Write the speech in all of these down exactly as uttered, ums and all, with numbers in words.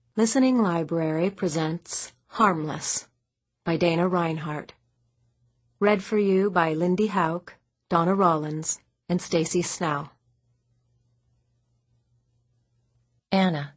Listening Library presents Harmless by Dana Reinhardt. Read for you by Lindy Hauk, Donna Rollins, and Stacy Snell. Anna.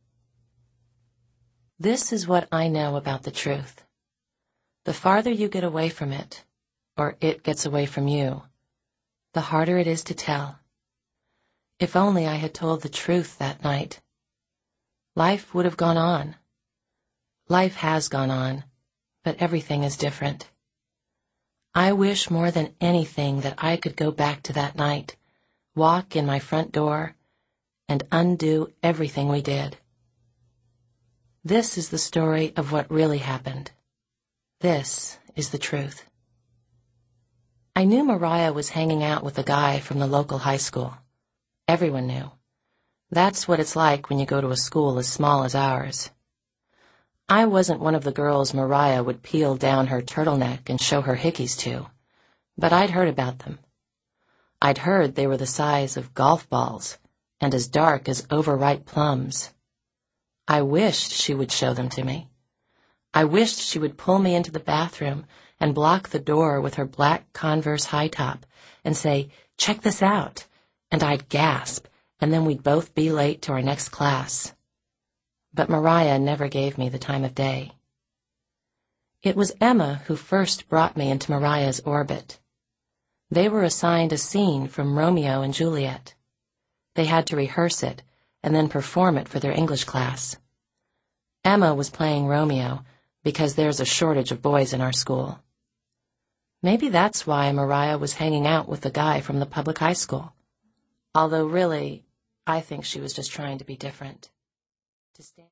This is what I know about the truth. The farther you get away from it, or it gets away from you, the harder it is to tell. If only I had told the truth that night. Life would have gone on. Life has gone on, but everything is different. I wish more than anything that I could go back to that night, walk in my front door, and undo everything we did. This is the story of what really happened. This is the truth. I knew Mariah was hanging out with a guy from the local high school. Everyone knew. That's what it's like when you go to a school as small as ours. I wasn't one of the girls Mariah would peel down her turtleneck and show her hickeys to, but I'd heard about them. I'd heard they were the size of golf balls and as dark as overripe plums. I wished she would show them to me. I wished she would pull me into the bathroom and block the door with her black Converse high top and say, "Check this out," and I'd gasp, and then we'd both be late to our next class. But Mariah never gave me the time of day. It was Emma who first brought me into Mariah's orbit. They were assigned a scene from Romeo and Juliet. They had to rehearse it and then perform it for their English class. Emma was playing Romeo because there's a shortage of boys in our school. Maybe that's why Mariah was hanging out with the guy from the public high school. Although really, I think she was just trying to be different. To stand